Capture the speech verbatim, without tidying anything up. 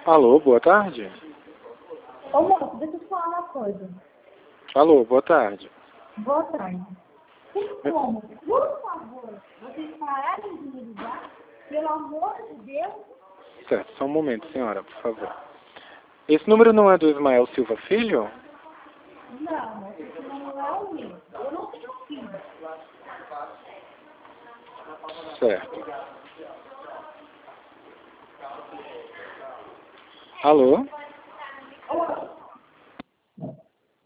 Alô, boa tarde. Ô moço, deixa eu te falar uma coisa. Alô, boa tarde. Boa tarde. Tem como, por favor, vocês pararem de me ligar? Pelo amor de Deus. Certo, só um momento, senhora, por favor. Esse número não é do Ismael Silva Filho? Não, esse não é o meu. Eu não tenho filho. Certo. Alô?